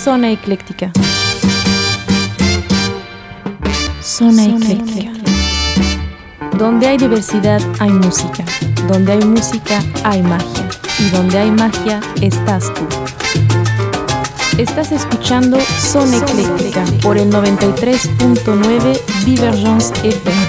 Zona Ecléctica. Zona Ecléctica. Donde hay diversidad hay música. Donde hay música hay magia. Y donde hay magia estás tú. Estás escuchando Zona Ecléctica por el 93.9 Divergence FM.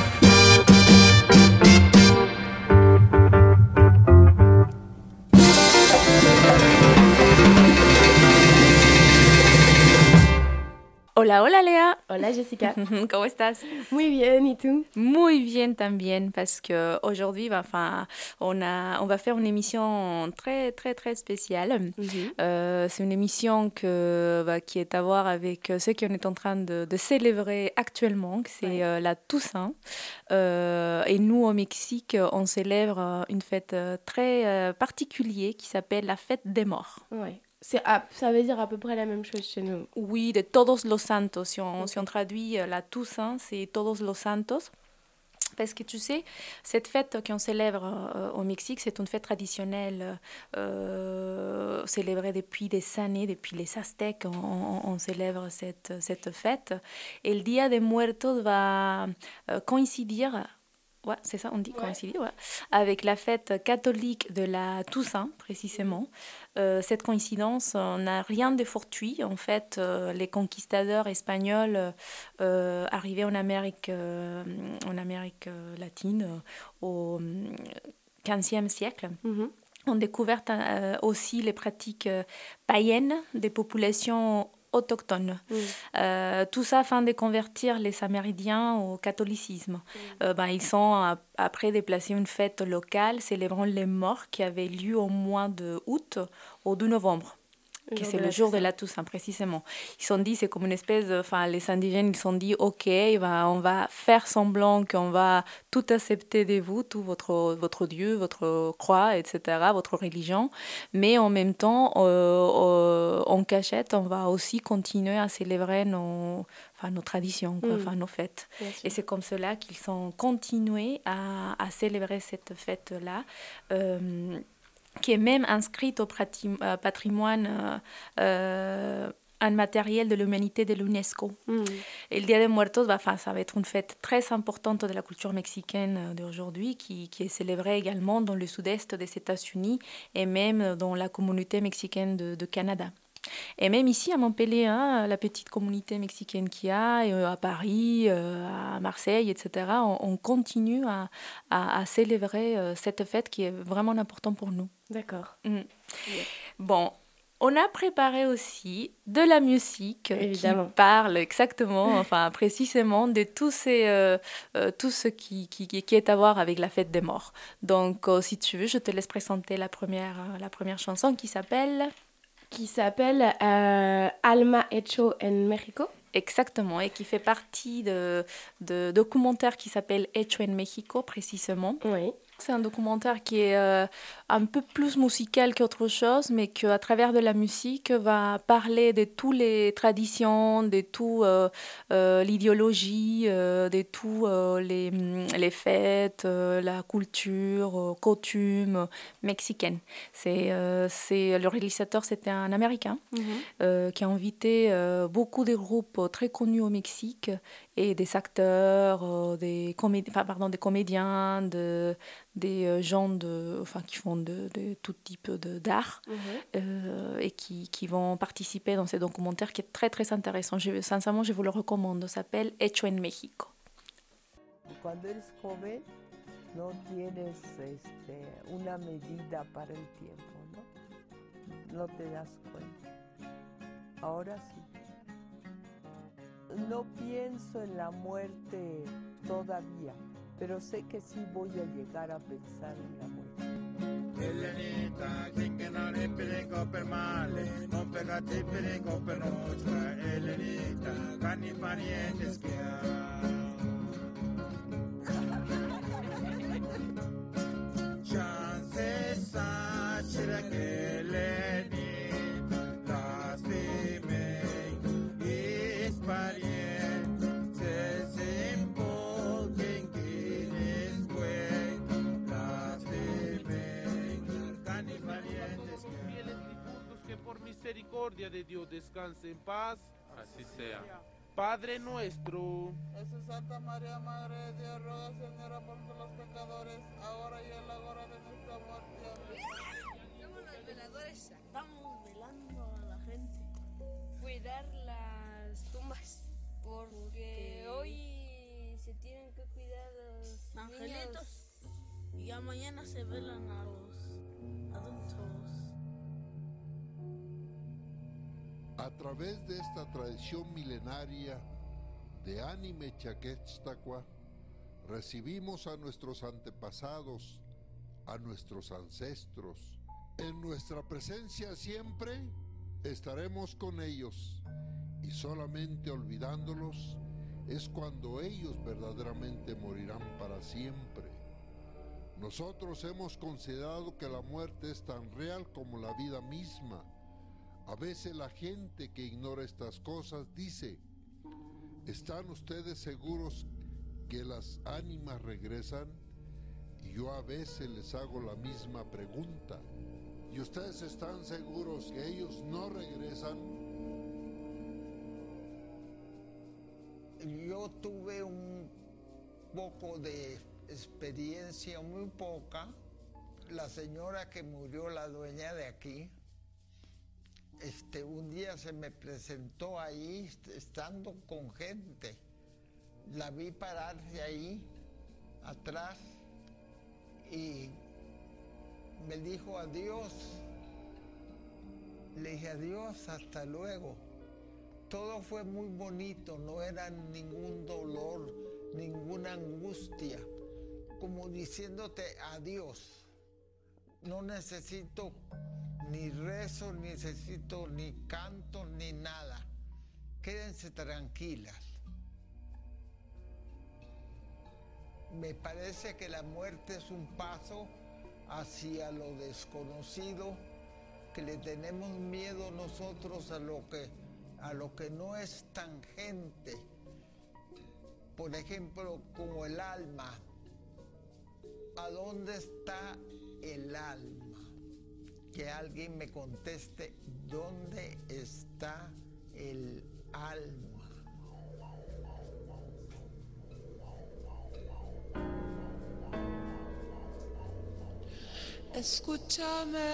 Hola, hola Léa. Hola Jessica. ¿Cómo estás? Muy bien, ¿y tú? Muy bien también, parce que aujourd'hui, on va faire une émission très très très spéciale. C'est une émission qui est à voir avec ce qu'on est en train de célébrer actuellement, que c'est la Toussaint. Et nous au Mexique, on célèbre une fête très particulière qui s'appelle la fête des morts. Ouais. Ça veut dire à peu près la même chose chez nous. Oui, de Todos los Santos. Si on traduit la Toussaint, c'est Todos los Santos. Parce que tu sais, cette fête qu'on célèbre au Mexique, c'est une fête traditionnelle célébrée depuis des années, depuis les Aztèques, on célèbre cette fête. Et le Dia de Muertos va coïncider, ouais, c'est ça, on dit coïncider, ouais, avec la fête catholique de la Toussaint, précisément. Cette coïncidence n'a rien de fortuit. En fait, les conquistadors espagnols arrivés en Amérique latine au XVe siècle ont découvert aussi les pratiques païennes des populations autochtones. Tout ça afin de convertir les Amérindiens au catholicisme. Ils sont après déplacés une fête locale célébrant les morts qui avait lieu au mois d'août au 2 novembre. Que c'est le jour de la Toussaint, précisément. Ils se sont dit, c'est comme une espèce les indigènes, ils se sont dit, ok, on va faire semblant qu'on va tout accepter de vous, tout votre Dieu, votre croix, etc., votre religion, mais en même temps, en cachette, on va aussi continuer à célébrer nos traditions, nos fêtes. Et c'est comme cela qu'ils sont continués à célébrer cette fête-là, qui est même inscrite au patrimoine immatériel de l'humanité de l'UNESCO. Et le Dia de Muertos, ça va être une fête très importante de la culture mexicaine d'aujourd'hui, qui est célébrée également dans le sud-est des États-Unis et même dans la communauté mexicaine de Canada. Et même ici à Montpellier, la petite communauté mexicaine qu'il y a, à Paris, à Marseille, etc., on continue à célébrer cette fête qui est vraiment importante pour nous. D'accord. Yeah. Bon, on a préparé aussi de la musique qui parle exactement, précisément de tout ce qui est à voir avec la fête des morts. Donc, si tu veux, je te laisse présenter la première chanson qui s'appelle Alma Hecho en México. Exactement, et qui fait partie de documentaire qui s'appelle Hecho en México, précisément. Oui. C'est un documentaire qui est un peu plus musical qu'autre chose, mais qu'à travers de la musique va parler de toutes les traditions, de toute l'idéologie, de toutes les fêtes, la culture, coutume mexicaine. Le réalisateur, c'était un Américain qui a invité beaucoup de groupes très connus au Mexique et des acteurs, des comédiens, des gens qui font de tout type d'art et qui vont participer dans ce documentaire qui est très très intéressant. Sincèrement, je vous le recommande. Ça s'appelle Hecho en México. Cuando eres joven no tienes una medida para el tiempo, ¿no? No te das cuenta. Ahora sí. No pienso en la muerte todavía, pero sé que sí voy a llegar a pensar en la muerte. Elenita, que no le piden per male, non pegate per per nostra. Elenita, cani parientes que chances achira que por mis misericordia de Dios descanse en paz. Así sea. Padre nuestro, Jesús, Santa María, Madre de Dios, ruega, Señora, por los pecadores, ahora y en la hora de nuestra muerte. Amén. Somos los veladores, estamos velando a la gente. Cuidar las tumbas, porque hoy se tienen que cuidar los angelitos y ya mañana se velan a los adultos. A través de esta tradición milenaria de Anime Chaquetztacua, recibimos a nuestros antepasados, a nuestros ancestros. En nuestra presencia siempre estaremos con ellos, y solamente olvidándolos es cuando ellos verdaderamente morirán para siempre. Nosotros hemos considerado que la muerte es tan real como la vida misma. A veces la gente que ignora estas cosas dice: ¿están ustedes seguros que las ánimas regresan? Y yo a veces les hago la misma pregunta. ¿Y ustedes están seguros que ellos no regresan? Yo tuve un poco de experiencia, muy poca. La señora que murió, la dueña de aquí, un día se me presentó ahí, estando con gente. La vi pararse ahí, atrás, y me dijo adiós. Le dije adiós, hasta luego. Todo fue muy bonito, no era ningún dolor, ninguna angustia, como diciéndote adiós. No necesito ni rezo, ni necesito ni canto, ni nada. Quédense tranquilas. Me parece que la muerte es un paso hacia lo desconocido, que le tenemos miedo nosotros a lo que no es tangente. Por ejemplo, como el alma. ¿A dónde está el alma? Que alguien me conteste, ¿dónde está el alma? Escúchame,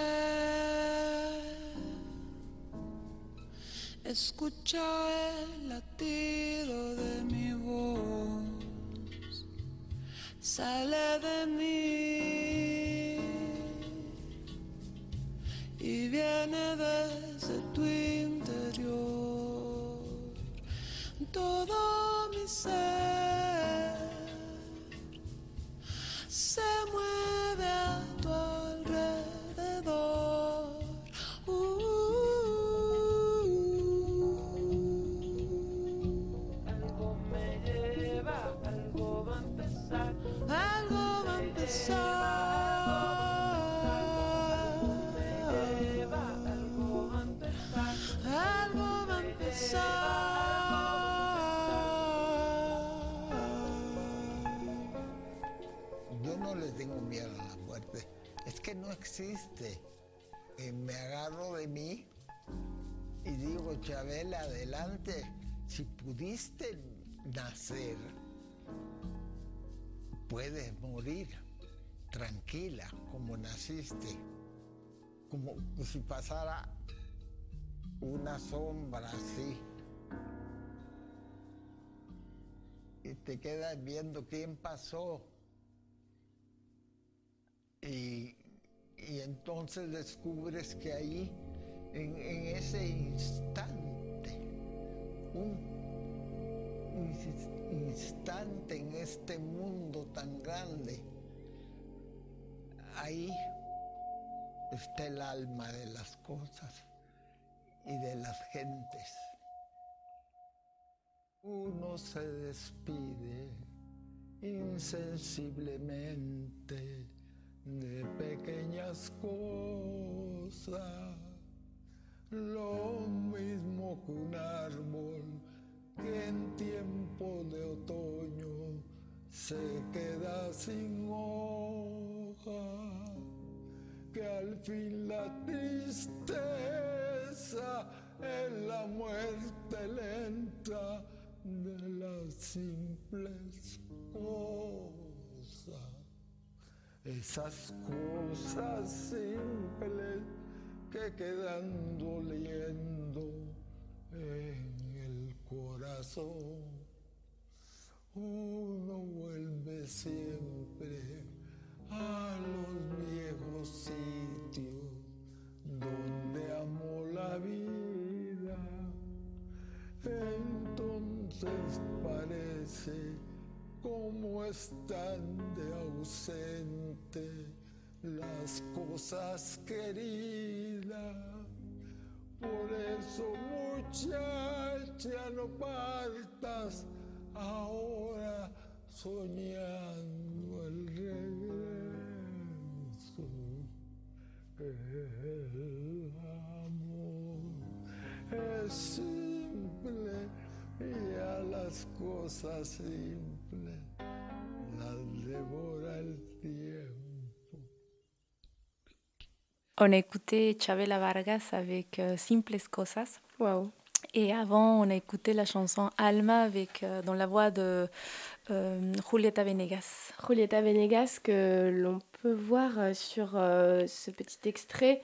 escucha el latido de mi voz, sale de mí y viene desde tu interior. Todo mi ser se mueve a tu alrededor. Algo me lleva, algo va a empezar. Algo va a empezar. Algo va a empezar. Yo no le tengo miedo a la muerte, es que no existe. Me agarro de mí y digo, Chabela, adelante, si pudiste nacer, puedes morir tranquila como naciste, como si pasara una sombra así y te quedas viendo quién pasó y entonces descubres que ahí en ese instante, un instante en este mundo tan grande, ahí está el alma de las cosas y de las gentes. Uno se despide insensiblemente de pequeñas cosas, lo mismo que un árbol que en tiempo de otoño se queda sin hoja, que al fin la tristeza es la muerte lenta de las simples cosas. Esas cosas simples que quedan doliendo en el corazón. Uno vuelve siempre a los viejos sitios donde amó la vida. Entonces parece como están de ausente las cosas queridas. Por eso, muchacha, no partas ahora soñando el regreso. El amor es simple y a las cosas simples las devora el tiempo. On a écouté Chavela Vargas avec Simples Cosas. Wow. Et avant, on a écouté la chanson Alma avec, dans la voix de Julieta Venegas. Julieta Venegas, que l'on peut voir sur ce petit extrait,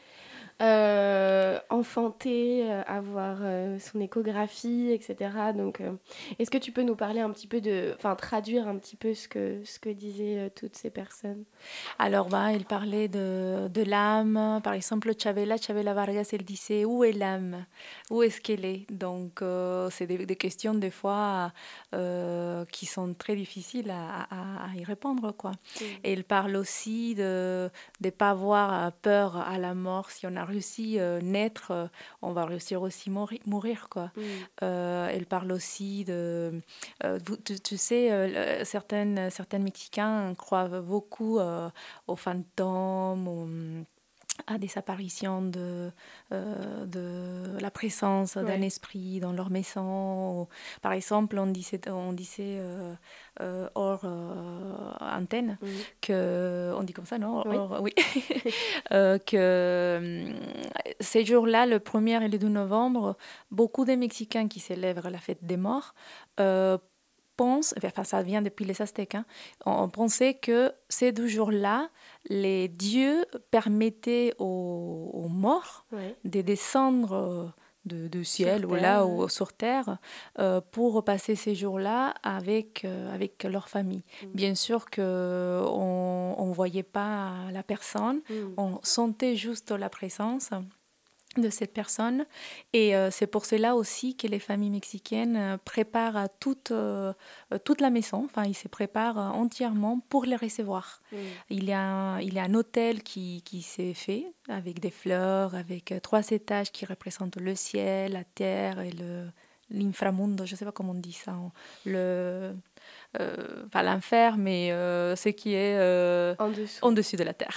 enfantée, avoir son échographie, etc. Donc, est-ce que tu peux nous parler un petit peu traduire un petit peu ce que disaient toutes ces personnes? Alors, il parlait de l'âme. Par exemple, Chavela Vargas, elle disait où est l'âme? Où est-ce qu'elle est? Donc, c'est des questions des fois qui sont très difficiles à y répondre, quoi. Et elle parle aussi de ne pas avoir peur à la mort. Si on a réussi naître, on va réussir aussi mourir, quoi. Elle parle aussi de... tu sais, certaines Mexicains croient beaucoup aux fantômes, à des apparitions de la présence d'un esprit dans leur maison. Par exemple, on disait hors antenne, on dit comme ça, non? Oui. Que ces jours-là, le 1er et le 2 novembre, beaucoup de Mexicains qui célèbrent la fête des morts pensent, enfin ça vient depuis les Aztèques, on pensait que ces 2 jours-là, les dieux permettaient aux morts de descendre du ciel ou là ou sur terre pour passer ces jours-là avec leur famille. Bien sûr qu'on ne voyait pas la personne, on sentait juste la présence de cette personne, et c'est pour cela aussi que les familles mexicaines préparent toute la maison, enfin ils se préparent entièrement pour les recevoir. Il y a un hôtel qui s'est fait avec des fleurs, avec 3 étages qui représentent le ciel, la terre et l'inframundo, je ne sais pas comment on dit ça, pas l'enfer, mais ce qui est en dessous de la terre.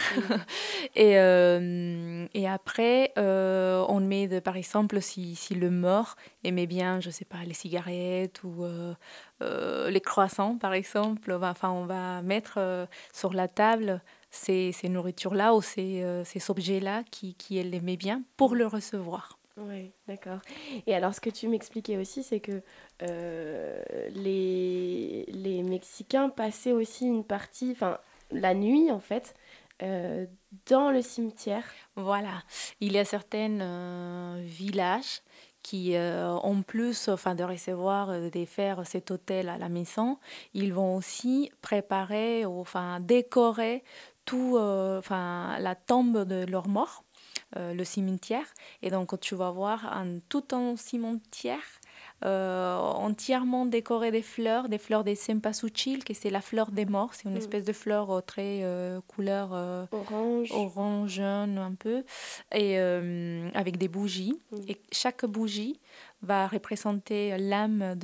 Et après, on met, par exemple, si le mort aimait bien, je ne sais pas, les cigarettes ou les croissants, par exemple, on va mettre sur la table ces nourritures-là ou ces objets-là qui elle aimait bien pour le recevoir. Oui, d'accord. Et alors, ce que tu m'expliquais aussi, c'est que les Mexicains passaient aussi une partie, la nuit en fait, dans le cimetière. Voilà. Il y a certains villages qui, en plus de recevoir, de faire cet hôtel à la maison, ils vont aussi préparer, décorer tout, la tombe de leurs morts. Le cimetière, et donc tu vas voir tout un cimetière entièrement décoré des fleurs de cempasúchil, que c'est la fleur des morts, c'est une espèce de fleur très couleur orange jaune un peu, et avec des bougies, et chaque bougie va représenter l'âme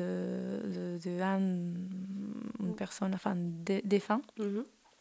d'une personne, défunt.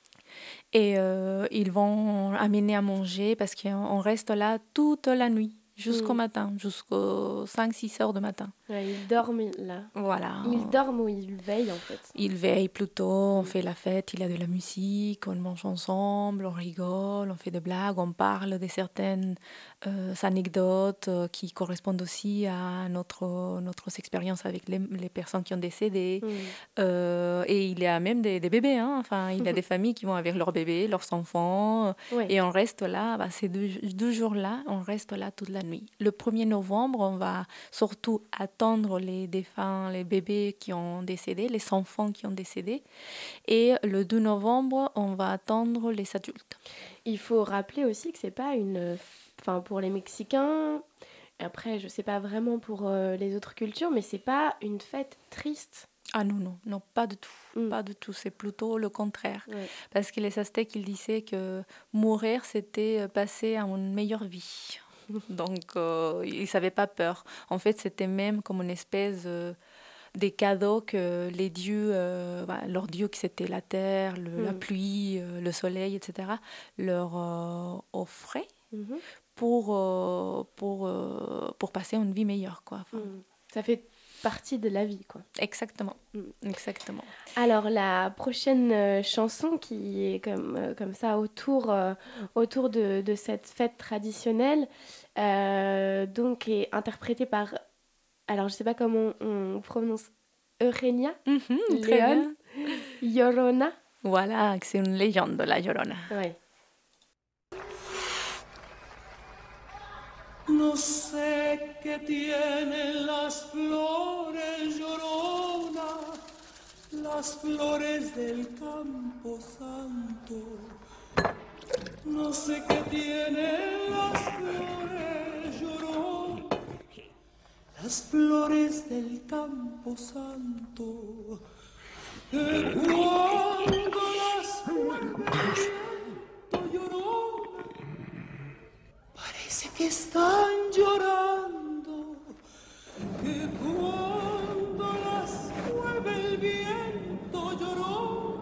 Et ils vont amener à manger parce qu'on reste là toute la nuit. jusqu'au matin, jusqu'aux 5-6 heures du matin. Ouais, ils dorment là. Voilà. Ils dorment ou ils veillent en fait? Ils veillent plutôt, on fait la fête, il y a de la musique, on mange ensemble, on rigole, on fait des blagues, on parle de certaines anecdotes qui correspondent aussi à notre expérience avec les personnes qui ont décédé. Et il y a même des bébés, hein. Enfin, il y a des familles qui vont avec leurs bébés, leurs enfants, et on reste là, ces deux jours-là, on reste là toute la nuit. Le 1er novembre, on va surtout attendre les défunts, les bébés qui ont décédé, les enfants qui ont décédé. Et le 2 novembre, on va attendre les adultes. Il faut rappeler aussi que c'est pas enfin, pour les Mexicains, après, je sais pas vraiment pour les autres cultures, mais c'est pas une fête triste. Ah non, pas du tout. Pas du tout, c'est plutôt le contraire. Ouais. Parce que les Aztèques, ils disaient que mourir, c'était passer à une meilleure vie. Donc, ils n'avaient pas peur. En fait, c'était même comme une espèce des cadeaux que les dieux, leurs dieux, qui c'était la terre, la pluie, le soleil, etc., leur offraient pour passer une vie meilleure, quoi. Enfin, ça fait partie de la vie, quoi. Exactement. Exactement. Alors, la prochaine chanson qui est comme ça autour de cette fête traditionnelle, donc est interprétée par, alors je sais pas comment on prononce, Eugenia León, Llorona. Voilà, c'est une légende, la Llorona. Oui. No sé qué tienen las flores, Llorona, las flores del Campo Santo. No sé qué tienen las flores, Llorona, las flores del Campo Santo. Que cuando las vuelve el viento, Llorona, parece que están llorando, que cuando las mueve el viento lloró,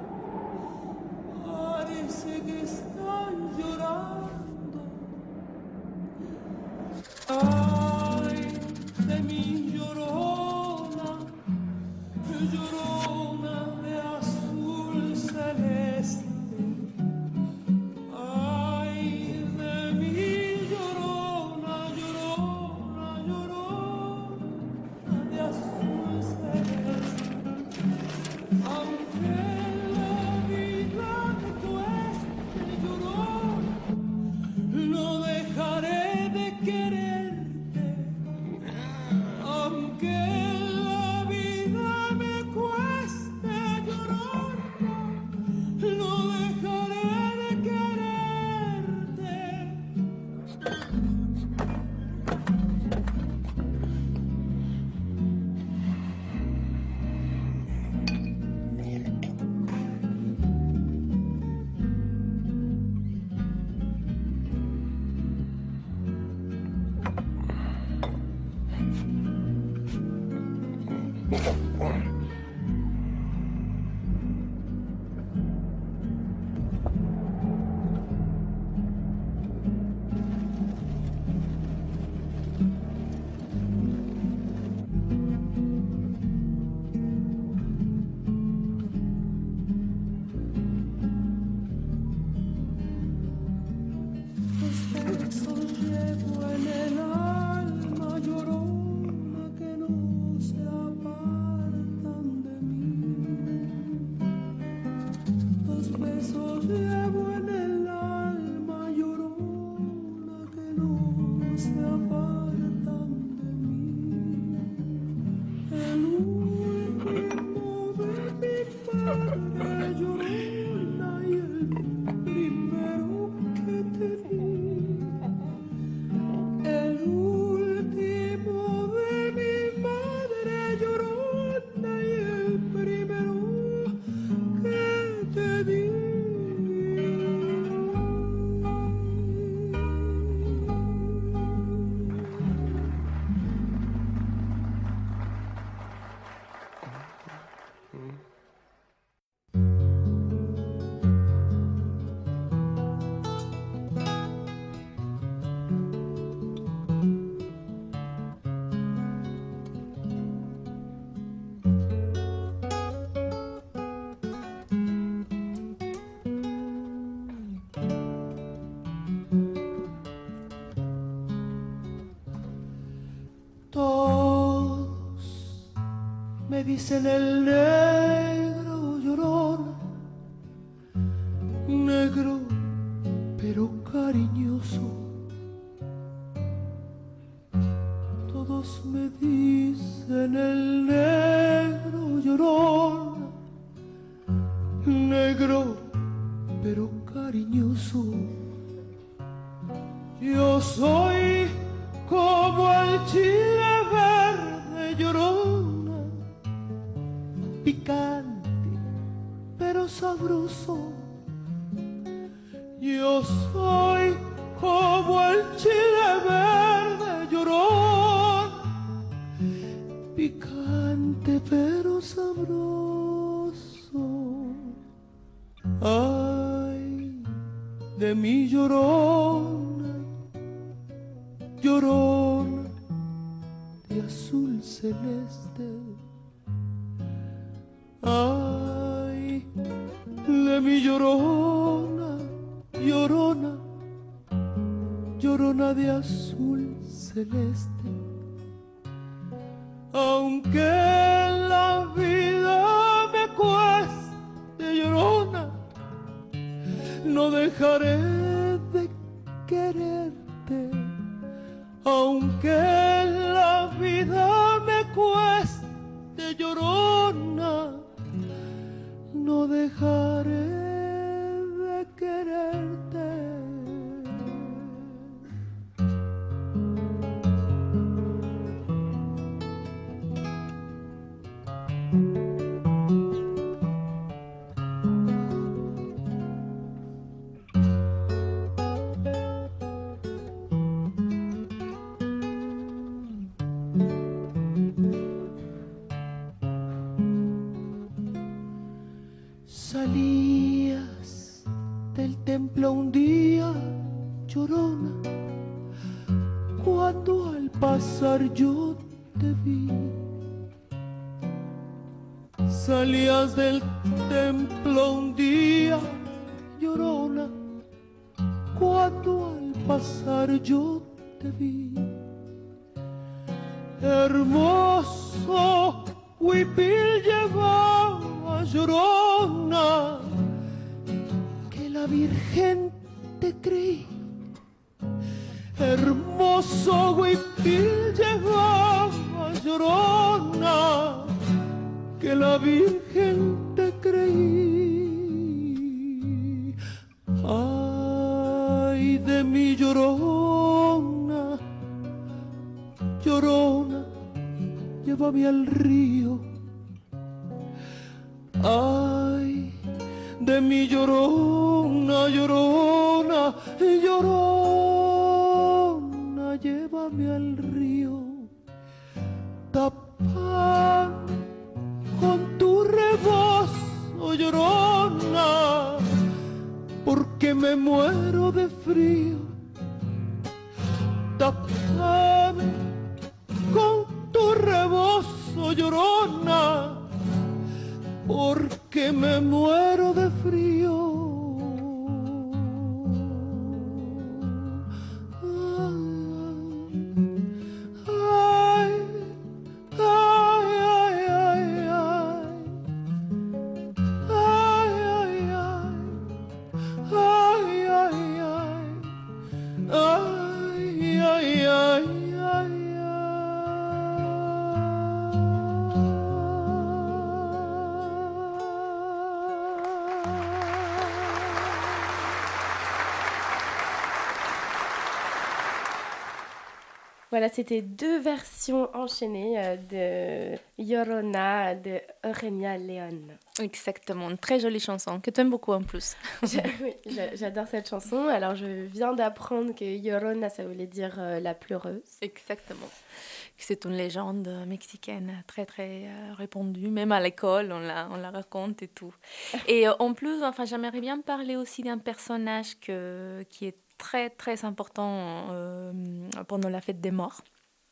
parece que están llorando. Ay, de mi Llorona, Llorona de azul celeste. Llevo en el alma, Llorona, que no se apaga. Todos me dicen el negro llorón, negro pero cariñoso. Todos me dicen el negro llorón, negro pero cariñoso. Yo soy como el chile verde llorona, picante pero sabroso. Yo soy como el chile verde llorón, picante pero sabroso. Ay, de mi llorona, llorona de azul celeste. Ay, de mi llorona, llorona, llorona de azul celeste. Aunque la vida me cueste, llorona, no dejaré de quererte. Aunque la vida me cueste, llorona, no dejaré de quererte. Salías del templo un día, llorona, cuando al pasar yo te vi. Salías del templo un día, llorona, cuando al pasar yo te vi. Hermoso huipil llevaba, llorona, que la Virgen te creí. Hermoso huipil llevaba, llorona, que la Virgen te creí. Ay, de mi llorona, llorona, llévame al río. Ay, de mi llorona, llorona, llorona, llévame al río. Tapame con tu rebozo, llorona, porque me muero de frío. Tapame con tu rebozo, llorona, porque me muero de frío. Ay, ay, ay, ay, ay, ay, ay, ay, ay, ay, ay, ay, ay. Voilà, c'était deux versions enchaînées de Llorona de Eugenia León. Exactement, une très jolie chanson que tu aimes beaucoup en plus. Oui, j'adore cette chanson. Alors, je viens d'apprendre que Llorona, ça voulait dire la pleureuse. Exactement. C'est une légende mexicaine très, très répandue. Même à l'école, on la raconte et tout. Et en plus, enfin, j'aimerais bien parler aussi d'un personnage qui est très, très important pendant la fête des morts.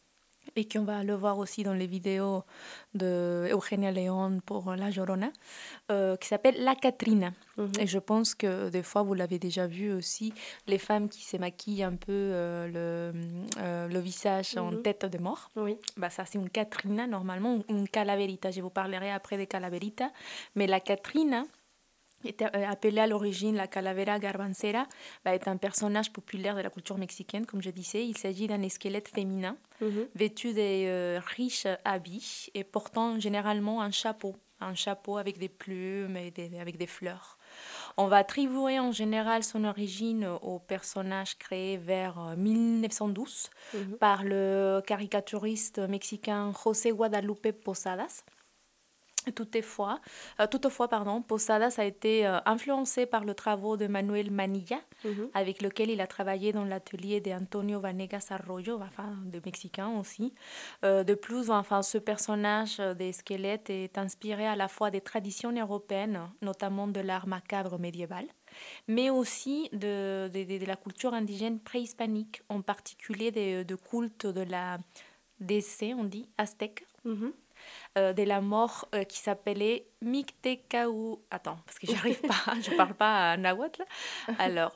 et qu'on va le voir aussi dans les vidéos de Eugenia León pour La Llorona, qui s'appelle La Catrina. Et je pense que des fois, vous l'avez déjà vu aussi, les femmes qui se maquillent un peu le visage en tête de mort. Oui. Bah, ça, c'est une Catrina, normalement, une calaverita. Je vous parlerai après des calaveritas. Mais la Catrina, était appelée à l'origine la calavera garbancera, est un personnage populaire de la culture mexicaine, comme je disais. Il s'agit d'un squelette féminin vêtu de riches habits et portant généralement un chapeau avec des plumes et avec des fleurs. On va attribuer en général son origine au personnage créé vers 1912 par le caricaturiste mexicain José Guadalupe Posadas. Toutefois, Posadas a été influencé par le travail de Manuel Manilla, avec lequel il a travaillé dans l'atelier d'Antonio Vanegas Arroyo, de Mexicain aussi. De plus, ce personnage des squelettes est inspiré à la fois des traditions européennes, notamment de l'art macabre médiéval, mais aussi de la culture indigène préhispanique, en particulier de cultes de la DC, on dit, aztèque. De la mort qui s'appelait Mictecahu. Attends, parce que j'arrive pas, je parle pas nahuatl. Alors,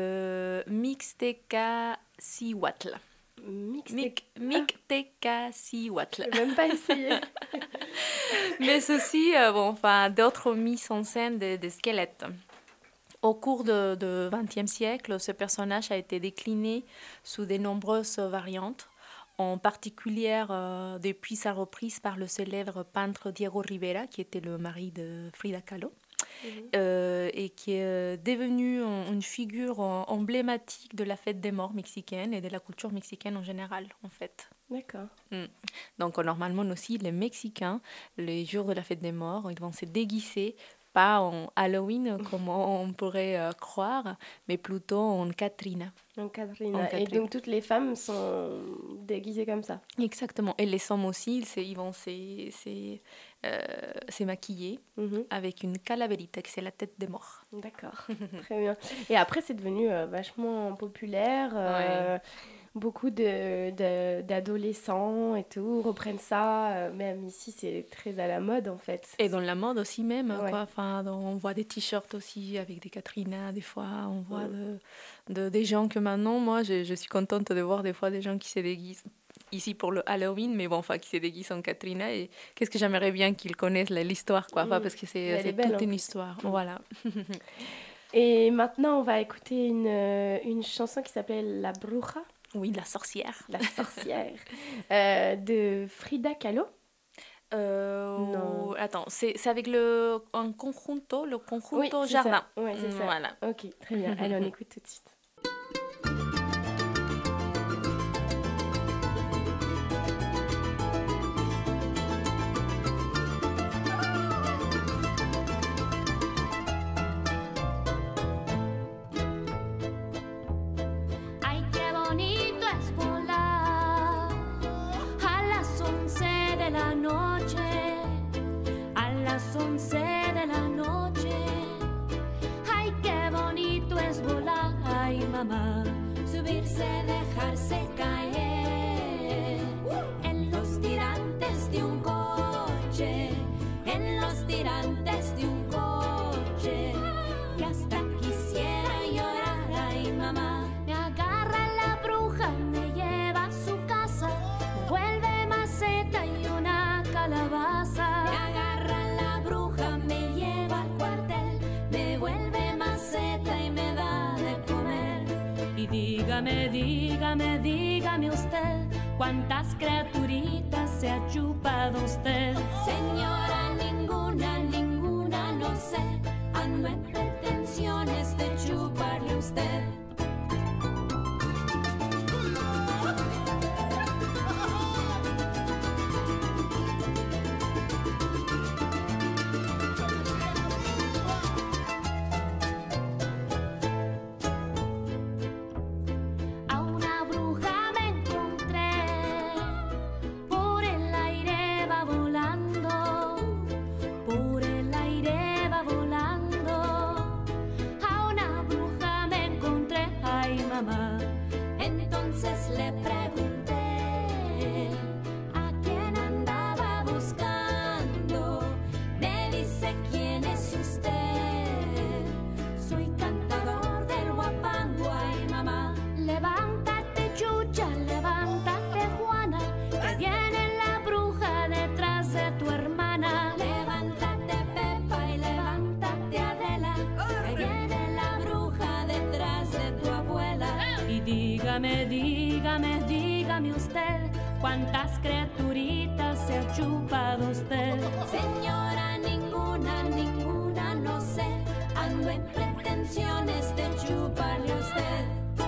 Mixtecacihuatl. Mictecacihuatl. Je n'ai même pas essayé. Mais ceci, d'autres mises en scène de squelettes. Au cours du XXe siècle, ce personnage a été décliné sous de nombreuses variantes, en particulier depuis sa reprise par le célèbre peintre Diego Rivera, qui était le mari de Frida Kahlo, et qui est devenu une figure emblématique de la fête des morts mexicaine et de la culture mexicaine en général, en fait. D'accord. Donc, normalement aussi, les Mexicains, les jours de la fête des morts, ils vont se déguiser, pas en Halloween, comme on pourrait croire, mais plutôt en Catrina. En Catrina. Et donc, toutes les femmes sont déguisées comme ça. Exactement. Et les hommes aussi, ils vont se maquiller avec une calaverita, qui c'est la tête des morts. D'accord. Très bien. Et après, c'est devenu vachement populaire. Beaucoup d'adolescents et tout reprennent ça. Même ici, c'est très à la mode, en fait. Et dans la mode aussi même. Quoi. On voit des t-shirts aussi avec des Catrinas, des fois. On voit des gens que maintenant, moi, je suis contente de voir des fois des gens qui se déguisent ici pour le Halloween, mais qui se déguisent en Catrina. Et qu'est-ce que j'aimerais bien qu'ils connaissent l'histoire, quoi. Parce que c'est toute une histoire. Voilà. Et maintenant, on va écouter une chanson qui s'appelle La Bruja. Oui, La Sorcière. La Sorcière. De Frida Kahlo. Non. Attends, c'est avec le conjunto jardin. Oui, c'est ça. Voilà. Ok, très bien. Allez, on écoute tout de suite. Subirse, dejarse caer en los tirantes de un coche, en los tirantes de un coche, que hasta quisiera llorar. Ay, mamá, me agarra la bruja, me lleva a su casa, me vuelve maceta y una calabaza. Me agarra la bruja, me lleva al cuartel, me vuelve maceta y me da de comer. Y dígame usted, ¿cuántas criaturitas se ha chupado usted? Señora, ninguna, no sé, ando en pretensiones de chuparle usted. A una bruja me encontré Dígame, dígame, dígame usted, ¿cuántas criaturitas se ha chupado usted? Señora, ninguna, ninguna, no sé, ando en pretensiones de chuparle a usted.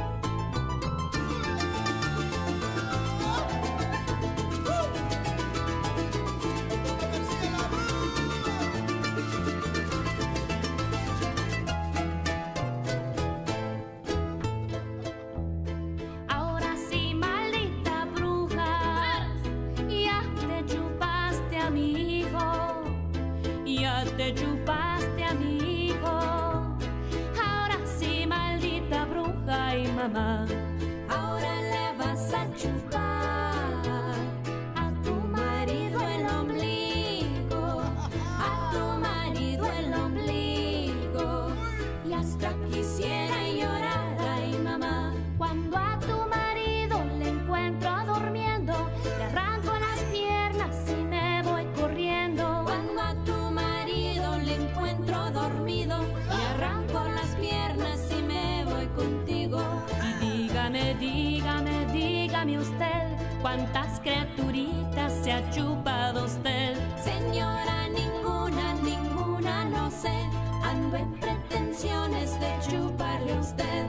Ahora sí, maldita bruja, ya te chupaste a mi hijo, ya te chupaste a mi hijo. Ahora sí, maldita bruja y mamá, ahora le vas a chupar a tu marido el ombligo, a tu marido el ombligo. Y hasta quisiera llorar, ay mamá, cuando a tu marido le encuentro durmiendo, le arranco las piernas y me voy corriendo. Cuando a tu marido le encuentro dormido, le arranco las piernas y me voy contigo. Y dígame, dígame, dígame usted, ¿cuántas criaturitas se ha chupado usted? Señora, ninguna, ninguna, no sé, ando en pretensiones de chuparle a usted.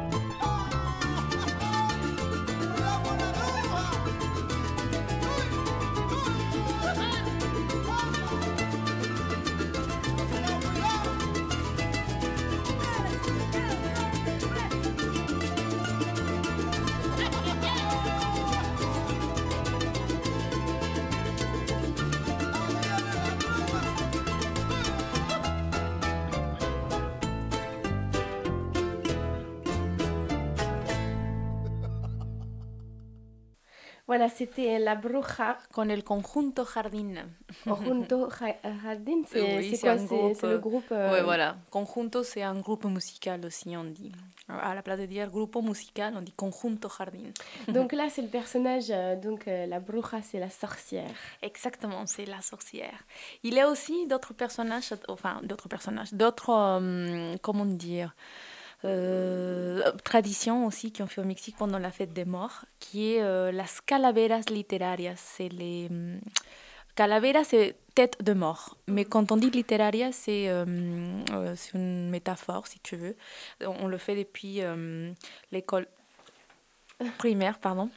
Voilà, c'était La Bruja. Con el Conjunto Jardín. Conjunto Jardín, Oui, c'est quoi? C'est le groupe Oui, voilà. Conjunto, c'est un groupe musical aussi, on dit. À la place de dire groupe musical, on dit Conjunto Jardín. Donc là, c'est le personnage, La Bruja, c'est la sorcière. Exactement, c'est la sorcière. Il y a aussi d'autres personnages, comment dire, traditions aussi qui ont fait au Mexique pendant la fête des morts, qui est las calaveras literarias. C'est les calaveras, c'est tête de mort. Mais quand on dit littéraria, c'est une métaphore, si tu veux. On le fait depuis l'école primaire, pardon.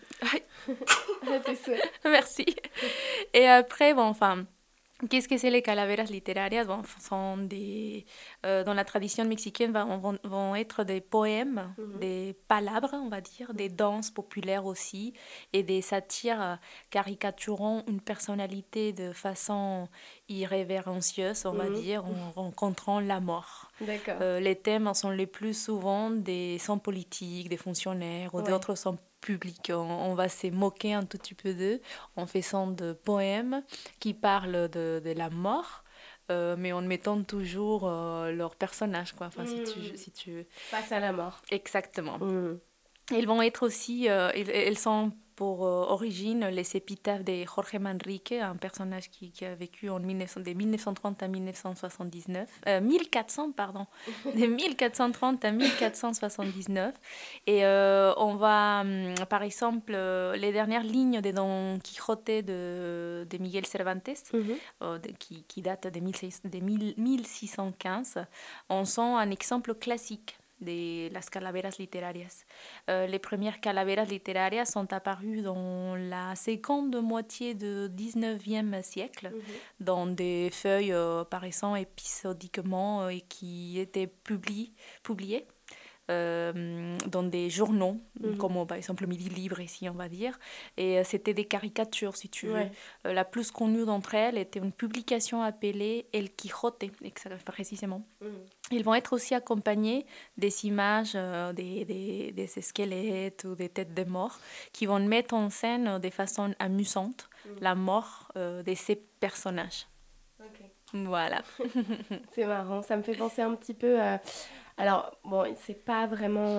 Merci. Et après, bon, enfin... Qu'est-ce que c'est les calaveras literarias? Bon, sont des, dans la tradition mexicaine, vont être des poèmes, des palabres, on va dire, des danses populaires aussi, et des satires caricaturant une personnalité de façon irrévérencieuse, on va dire, en rencontrant la mort. D'accord. Les thèmes sont les plus souvent des hommes politiques, des fonctionnaires ou d'autres hommes public. On va se moquer un tout petit peu d'eux en faisant des poèmes qui parlent de la mort, mais en mettant toujours leur personnage, quoi. Enfin, si tu... Face à la mort. Exactement. Ils vont être aussi... elles sont pour origine les épitaphes de Jorge Manrique, un personnage qui a vécu de 1930 à 1979. 1400, pardon. De 1430 à 1479. Et on va, par exemple, les dernières lignes de Don Quijote de Miguel Cervantes, qui date de 1615, en sont un exemple classique de las calaveras literarias. Les premières calaveras literarias sont apparues dans la seconde moitié du 19e siècle, dans des feuilles paraissant épisodiquement et qui étaient publiées dans des journaux, comme par exemple Midi Libre ici, on va dire. Et c'était des caricatures, si tu veux. La plus connue d'entre elles était une publication appelée El Quijote, précisément. Ils vont être aussi accompagnés des images, des squelettes ou des têtes de morts qui vont mettre en scène de façon amusante la mort de ces personnages. Voilà. C'est marrant, ça me fait penser un petit peu à... Alors, bon, c'est pas vraiment,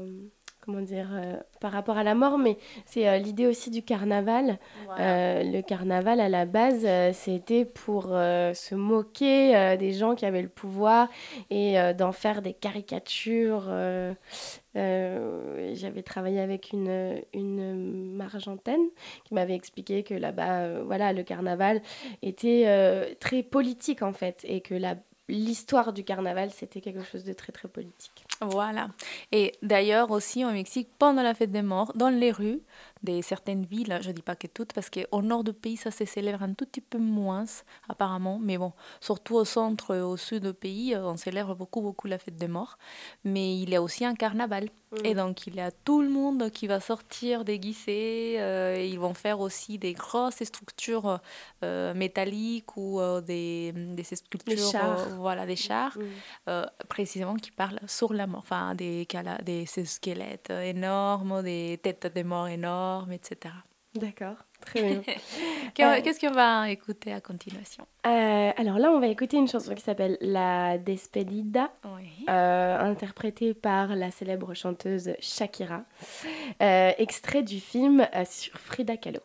par rapport à la mort, mais c'est l'idée aussi du carnaval. Voilà. Le carnaval, à la base, c'était pour se moquer des gens qui avaient le pouvoir et d'en faire des caricatures J'avais travaillé avec une Argentine qui m'avait expliqué que là-bas, voilà, le carnaval était très politique en fait, et que l'histoire du carnaval, c'était quelque chose de très très politique. Voilà. Et d'ailleurs aussi au Mexique, pendant la fête des morts, dans les rues de certaines villes, je ne dis pas que toutes, parce qu'au nord du pays, ça se célèbre un tout petit peu moins, apparemment. Mais bon, surtout au centre et au sud du pays, on célèbre beaucoup la fête des morts. Mais il y a aussi un carnaval. Et donc, il y a tout le monde qui va sortir déguisé. Et ils vont faire aussi des grosses structures métalliques ou des sculptures. Des chars. Voilà, des chars, précisément qui parlent sur la mort. Enfin, des squelettes énormes, des têtes de mort énormes, etc. D'accord, très bien. Qu'est-ce qu'on va écouter à continuation? Alors là, on va écouter une chanson qui s'appelle La Despedida, interprétée par la célèbre chanteuse Shakira, extrait du film sur Frida Kahlo.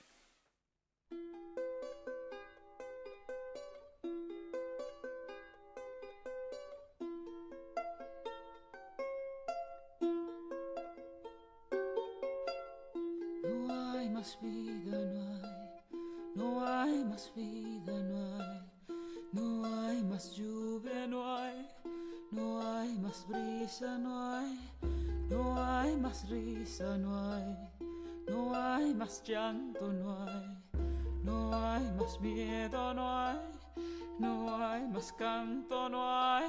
Más vida no hay más vida, no hay más lluvia, no hay más brisa, no hay más risa, no hay más llanto, no hay más miedo, no hay más canto, no hay.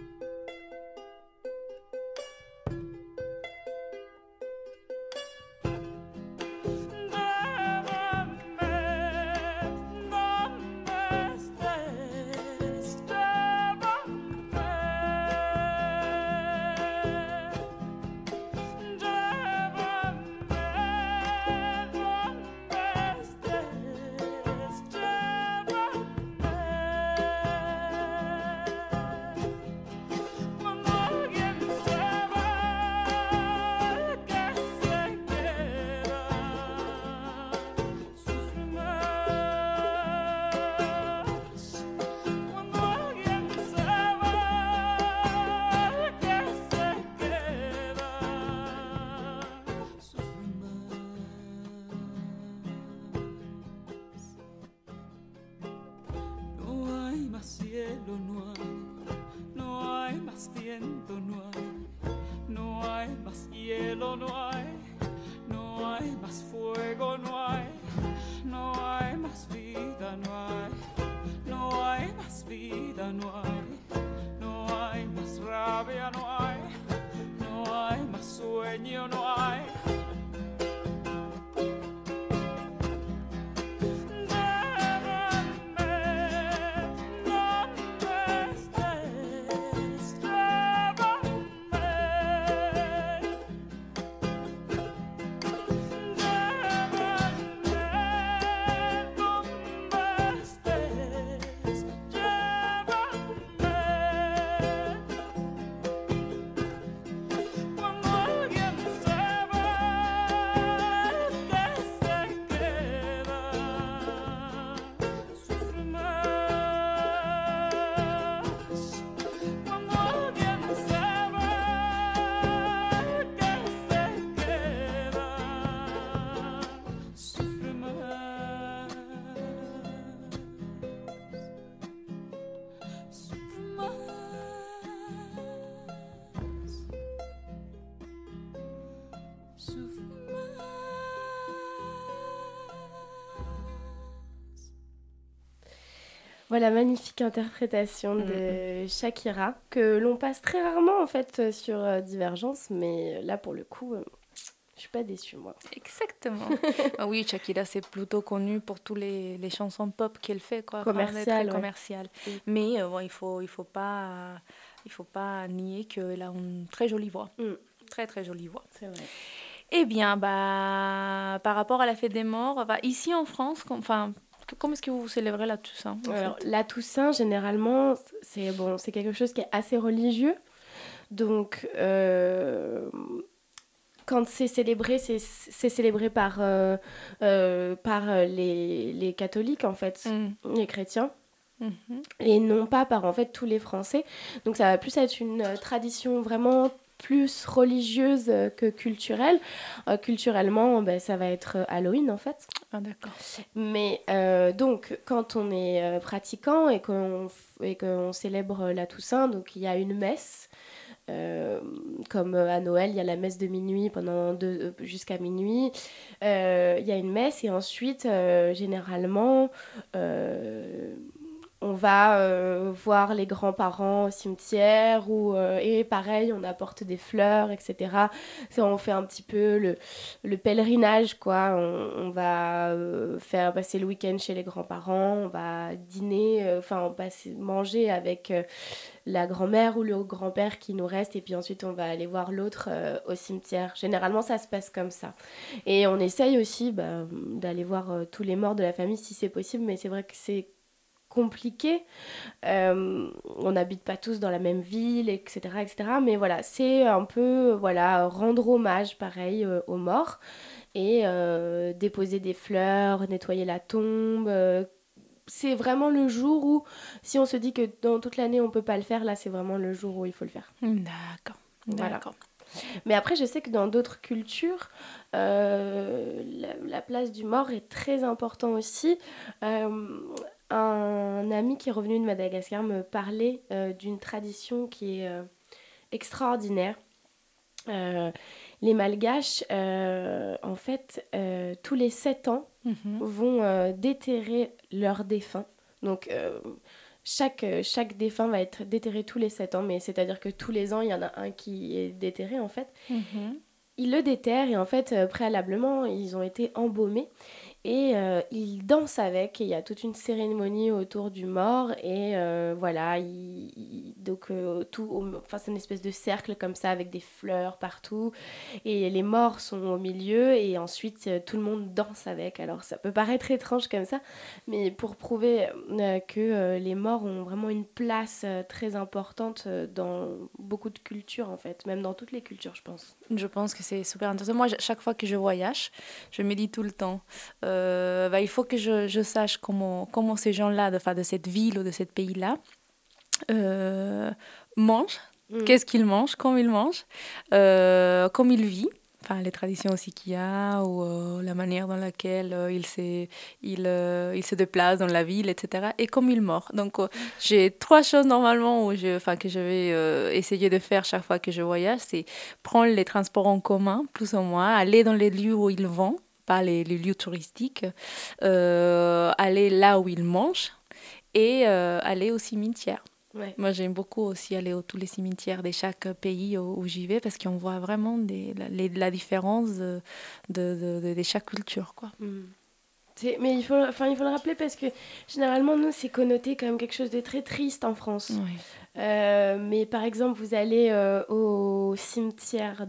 Voilà, magnifique interprétation de Shakira, que l'on passe très rarement en fait sur Divergence, mais là pour le coup, je suis pas déçue moi. Exactement. Oui, Shakira c'est plutôt connu pour tous les chansons pop qu'elle fait, quoi. Commercial. Mais bon, il faut pas nier qu'elle a une très jolie voix, très très jolie voix. C'est vrai. Eh bien, par rapport à la fête des morts, ici en France, comment est-ce que vous célébrez la Toussaint? Alors, la Toussaint, généralement, c'est quelque chose qui est assez religieux. Donc, quand c'est célébré par les catholiques, en fait, les chrétiens. Et non pas par, en fait, tous les Français. Donc, ça va plus être une tradition vraiment plus religieuse que culturelle. Culturellement, ça va être Halloween, en fait. Ah, d'accord. Mais donc, quand on est pratiquant et qu'on célèbre la Toussaint, donc il y a une messe. Comme à Noël, il y a la messe de minuit jusqu'à minuit. Il y a une messe et ensuite, généralement, on va voir les grands-parents au cimetière et pareil, on apporte des fleurs, etc. On fait un petit peu le pèlerinage, quoi. On va faire passer le week-end chez les grands-parents, on va dîner, on va manger avec la grand-mère ou le grand-père qui nous reste et puis ensuite on va aller voir l'autre au cimetière. Généralement, ça se passe comme ça. Et on essaye aussi d'aller voir tous les morts de la famille si c'est possible, mais c'est vrai que c'est compliqué. On n'habite pas tous dans la même ville, etc., etc. Mais voilà, c'est un peu rendre hommage, pareil, aux morts et déposer des fleurs, nettoyer la tombe. C'est vraiment le jour où, si on se dit que dans toute l'année on ne peut pas le faire, là c'est vraiment le jour où il faut le faire. D'accord. Voilà. Mais après, je sais que dans d'autres cultures, la place du mort est très importante aussi. Un ami qui est revenu de Madagascar me parlait d'une tradition qui est extraordinaire. Les Malgaches, en fait, tous les 7 ans, vont déterrer leurs défunts. Donc, chaque défunt va être déterré tous les 7 ans, mais c'est-à-dire que tous les ans, il y en a un qui est déterré, en fait. Ils le déterrent et, en fait, préalablement, ils ont été embaumés. Et ils dansent avec, et il y a toute une cérémonie autour du mort, et c'est une espèce de cercle comme ça, avec des fleurs partout, et les morts sont au milieu, et ensuite tout le monde danse avec. Alors ça peut paraître étrange comme ça, mais pour prouver que les morts ont vraiment une place très importante dans beaucoup de cultures, en fait, même dans toutes les cultures, je pense. Je pense que c'est super intéressant. Moi, chaque fois que je voyage, je me dis tout le temps, il faut que je sache comment ces gens-là, de cette ville ou de ce pays-là, mangent, qu'est-ce qu'ils mangent, comment ils mangent, comment ils vivent, les traditions aussi qu'il y a, ou la manière dans laquelle ils se déplacent dans la ville, etc. Et comme ils meurent. Donc, j'ai 3 choses normalement que je vais essayer de faire chaque fois que je voyage. C'est prendre les transports en commun, plus ou moins, aller dans les lieux où ils vont, pas les lieux touristiques, aller là où ils mangent et aller au cimetière. Ouais. Moi, j'aime beaucoup aussi aller tous les cimetières de chaque pays où j'y vais parce qu'on voit vraiment la différence de chaque culture, quoi. Mais il faut le rappeler parce que généralement, nous, c'est connoté comme quelque chose de très triste en France. Oui. Mais par exemple, vous allez au cimetière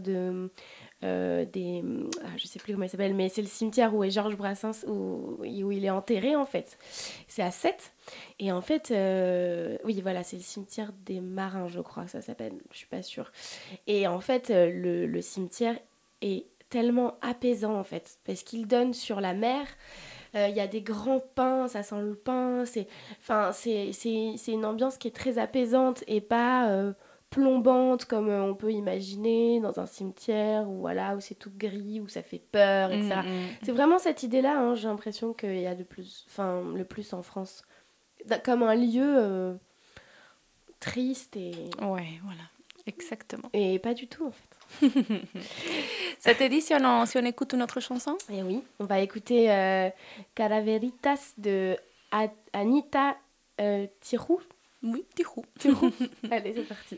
je sais plus comment il s'appelle, mais c'est le cimetière où est Georges Brassens, où il est enterré, en fait. C'est à Sète. Et en fait, c'est le cimetière des Marins, je crois, ça s'appelle, je suis pas sûre. Et en fait, le cimetière est tellement apaisant, en fait, parce qu'il donne sur la mer. Il y a des grands pins, ça sent le pin. C'est une ambiance qui est très apaisante et pas plombante comme on peut imaginer dans un cimetière où c'est tout gris, où ça fait peur, etc. C'est vraiment cette idée-là, j'ai l'impression qu'il y a le plus en France. Comme un lieu triste et... Ouais, voilà, exactement. Et pas du tout, en fait. Ça te dit si on écoute une autre chanson? Eh oui, on va écouter Calaveritas de Anita Tirou. Oui, Tirou. Allez, c'est parti.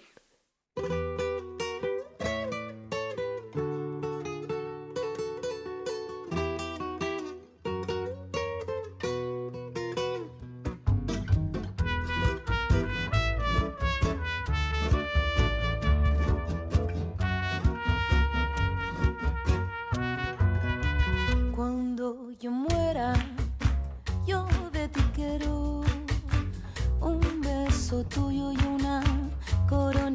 Cuando yo muera, yo de ti quiero un beso tuyo y una corona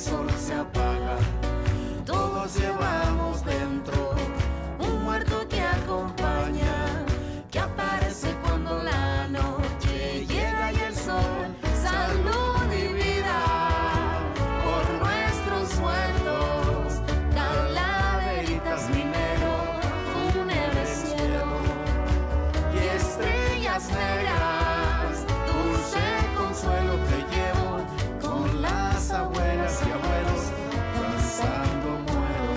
sol se apaga. Todos llevamos dentro un muerto que acompaña, que aparece cuando la noche llega y el sol. Salud y vida por nuestros muertos, calaveritas, minero, fúnebre cielo y estrellas negras. Dulce consuelo te llevo con las abuelas y abuelos danzando muero.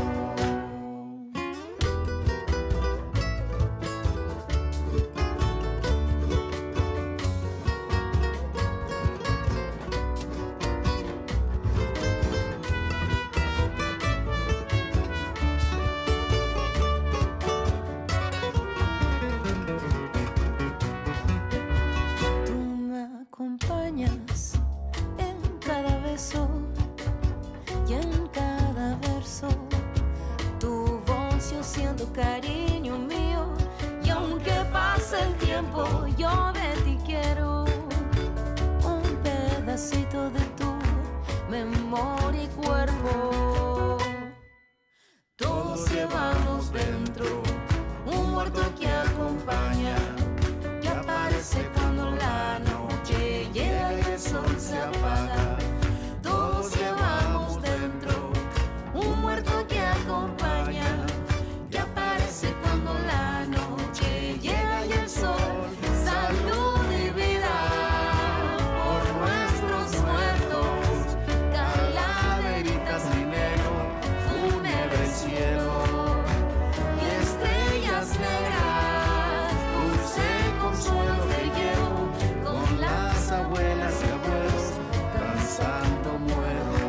Tú me acompañas en cada beso y en cada verso. Tu voz yo siento cariño mío, y aunque pase el tiempo yo de ti quiero un pedacito de tu memoria y cuerpo. Todos llevamos dentro un muerto que acompaña, que aparece cuando la noche llega y el sol se apaga. Todos llevamos dentro un muerto que acompaña, que aparece cuando la noche llega y el sol. Salud y vida por nuestros muertos, calaveritas, dinero, fúnebre cielo y estrellas negras. Dulce consuelo te llevo con las abuelas y abuelos danzando muero.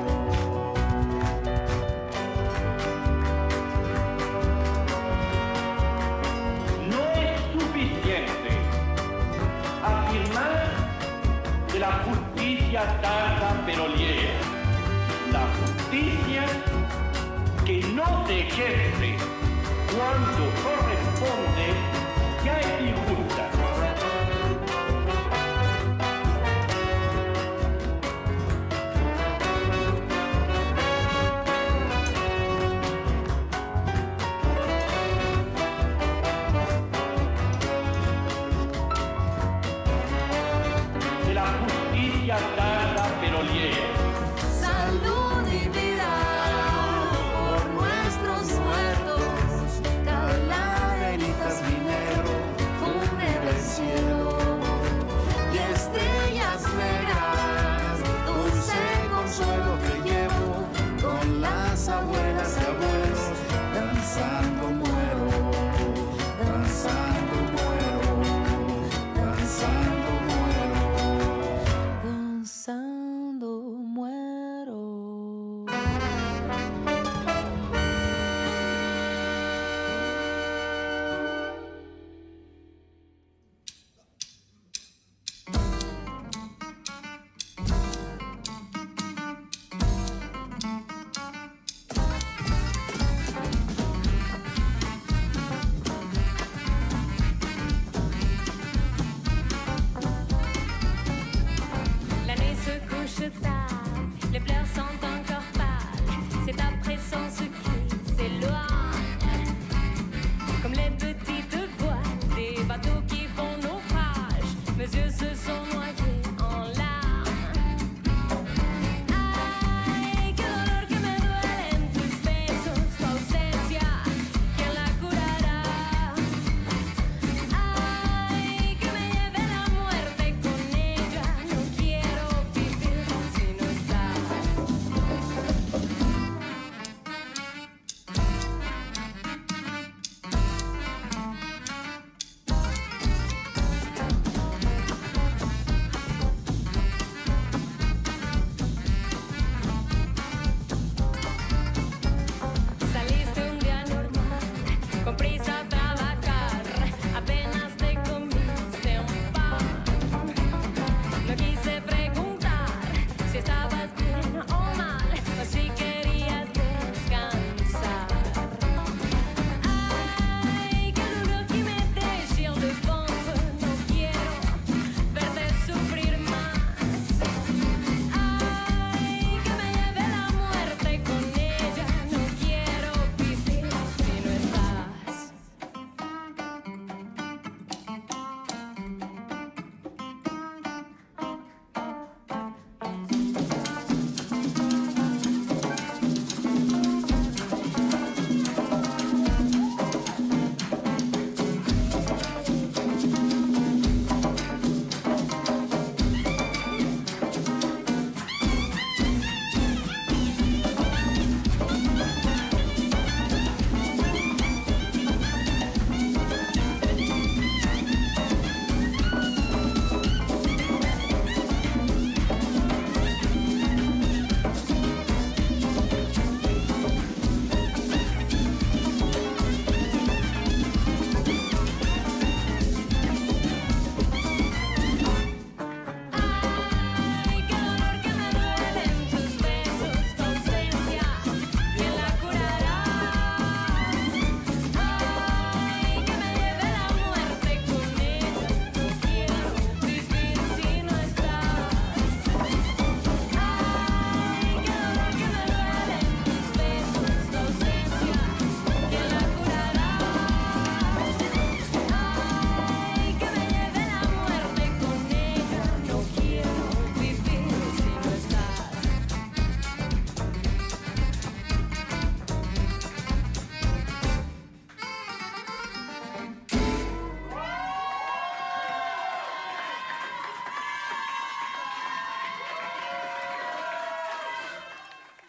No es suficiente afirmar que la justicia tarda pero llega. La justicia que no se ejerce cuando corresponde ya es injusta. Que la justicia tarda pero llega. Salud y vida por nuestros muertos, calaveritas, dinero, fúnebre cielo y estrellas negras. Dulce consuelo te llevo con las abuelas y abuelos danzando muero, danzando muero, danzando muero, danzando muero.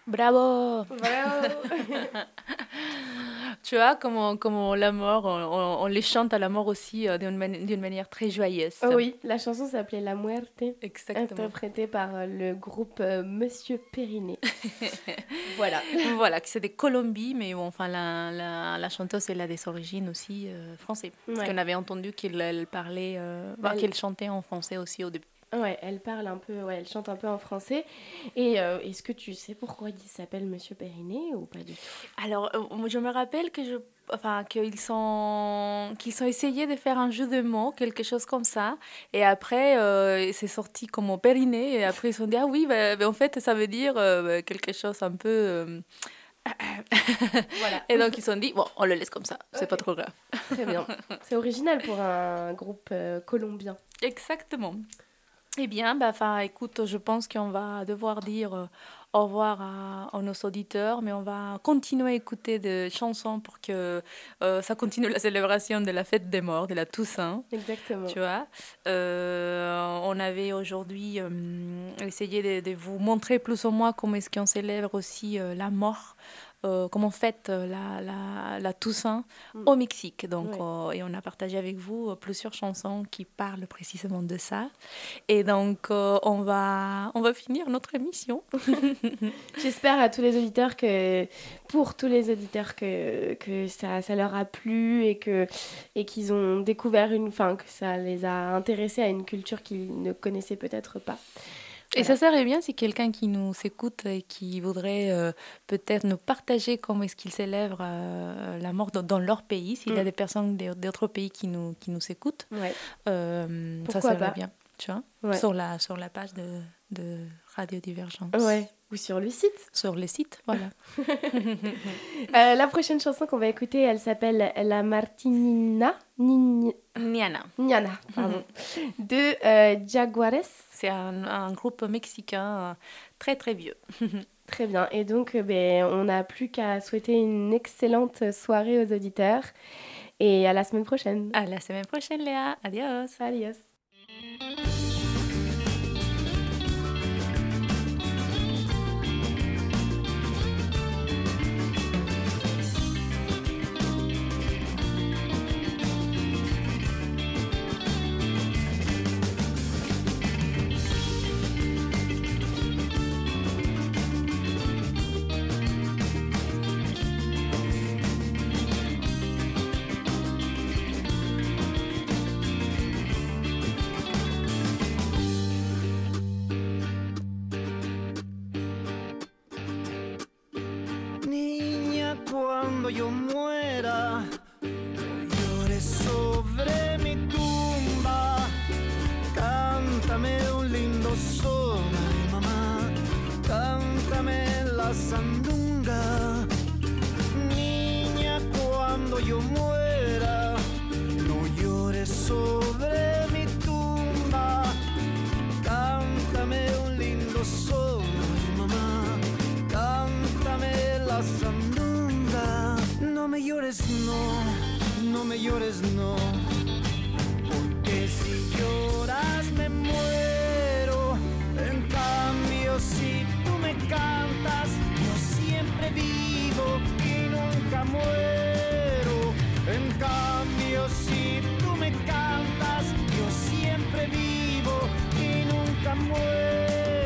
Bravo. Bravo. Tu vois, comme la mort, on les chante à la mort aussi d'une manière très joyeuse. Oh oui, la chanson s'appelait La Muerte. Exactement. Interprétée par le groupe Monsieur Periné. Voilà. Voilà, c'est des Colombies, mais bon, enfin, la chanteuse, elle a des origines aussi françaises. Parce qu'on avait entendu qu'elle parlait, qu'elle chantait en français aussi au début. Ouais, elle parle un peu, elle chante un peu en français. Et est-ce que tu sais pourquoi il s'appelle Monsieur Periné ou pas du tout? Alors, je me rappelle qu'ils ont essayé de faire un jeu de mots, quelque chose comme ça. Et après, c'est sorti comme Periné. Et après, ils se sont dit, ah oui, en fait, ça veut dire quelque chose un peu... Voilà. Et donc, ils se sont dit, bon, on le laisse comme ça, c'est pas trop grave. Très bien. C'est original pour un groupe colombien. Exactement. Eh bien, écoute, je pense qu'on va devoir dire au revoir à nos auditeurs, mais on va continuer à écouter des chansons pour que ça continue la célébration de la fête des morts, de la Toussaint. Exactement. Tu vois, on avait aujourd'hui essayé de vous montrer plus ou moins comment est-ce qu'on célèbre aussi la mort. Comment on fête la Toussaint au Mexique. Donc, et on a partagé avec vous plusieurs chansons qui parlent précisément de ça. Et donc, on va finir notre émission. J'espère à tous les auditeurs pour tous les auditeurs que ça leur a plu et qu'ils ont découvert que ça les a intéressés à une culture qu'ils ne connaissaient peut-être pas. Et ça serait bien si quelqu'un qui nous écoute et qui voudrait peut-être nous partager comment est-ce qu'ils célèbrent la mort dans leur pays, s'il y a des personnes d'autres pays qui nous écoutent, ça serait bien, tu vois, sur la page de Radio Divergence. Ouais. Ou sur le site. Sur le site, voilà. La prochaine chanson qu'on va écouter, elle s'appelle La Martinina. Niana, pardon. De Jaguares. C'est un groupe mexicain très très vieux. Très bien. Et donc, on n'a plus qu'à souhaiter une excellente soirée aux auditeurs. Et à la semaine prochaine. À la semaine prochaine, Léa. Adios. Adios. Cuando yo muera, no llores sobre mi tumba. Cántame un lindo son, ay mamá, cántame la sandunga. Niña, cuando yo muera, no llores sobre mi tumba. Cántame un lindo son, ay mamá, cántame la sandunga. No me llores, no me llores, no, porque si lloras me muero. En cambio, si tú me cantas, yo siempre vivo y nunca muero. En cambio, si tú me cantas, yo siempre vivo y nunca muero.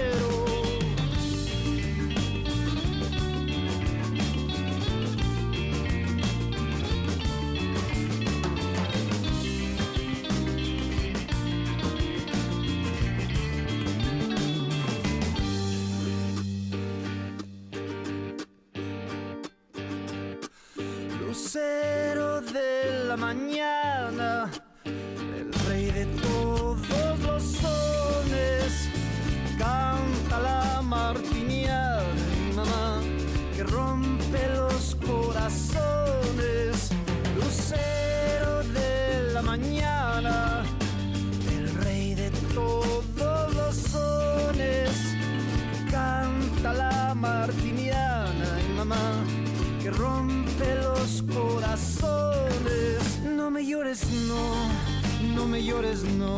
Lucero de la mañana, el rey de todos los sones, canta la martiniana, mamá, que rompe los corazones. Lucero de la mañana, el rey de todos los sones, canta la martiniana, mamá, que rompe los corazones. No me llores, no me llores, no,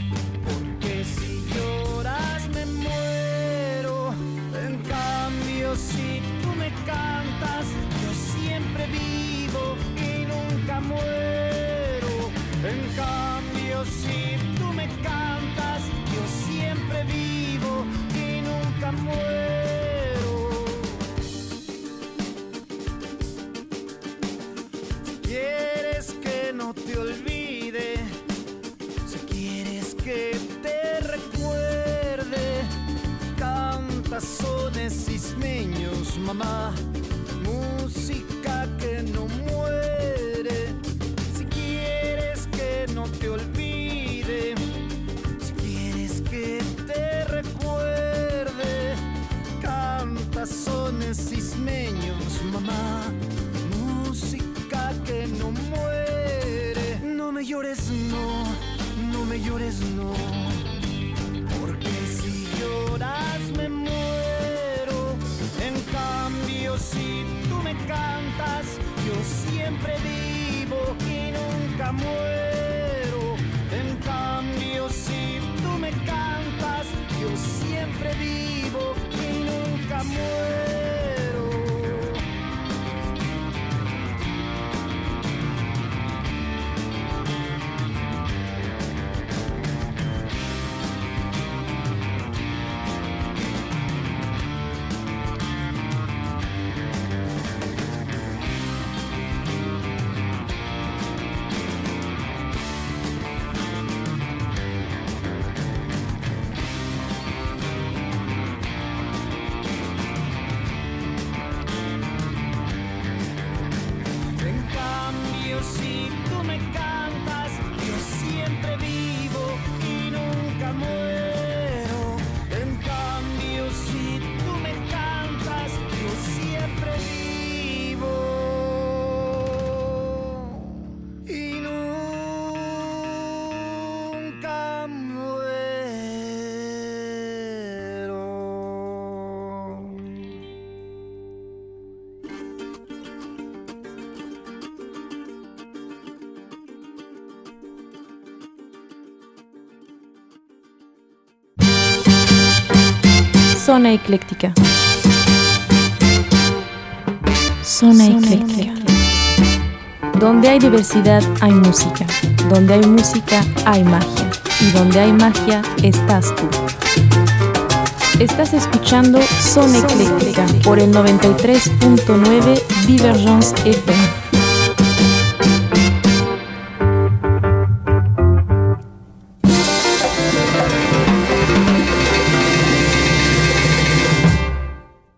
porque si lloras me muero. En cambio, si tú me cantas, yo siempre vivo y nunca muero. En cambio, si tú me cantas, yo siempre vivo y nunca muero. Si quieres que no te olvide, si quieres que te recuerde, canta sones ismeños, mamá, música que no muere. Si quieres que no te olvide, si quieres que te recuerde, canta sones ismeños, mamá, música que no muere. No me llores, no, no me llores, no, porque si lloras me muero. En cambio, si tú me cantas, yo siempre vivo y nunca muero. En cambio, si tú me cantas, yo siempre vivo y nunca muero. Si tú me cantas, yo siempre vivo y nunca muero. En cambio, si tú me cantas, yo siempre vivo y nunca muero. Zona ecléctica. Zona ecléctica. Donde hay diversidad hay música. Donde hay música hay magia. Y donde hay magia estás tú. Estás escuchando Zona ecléctica por el 93.9 Divergence FM.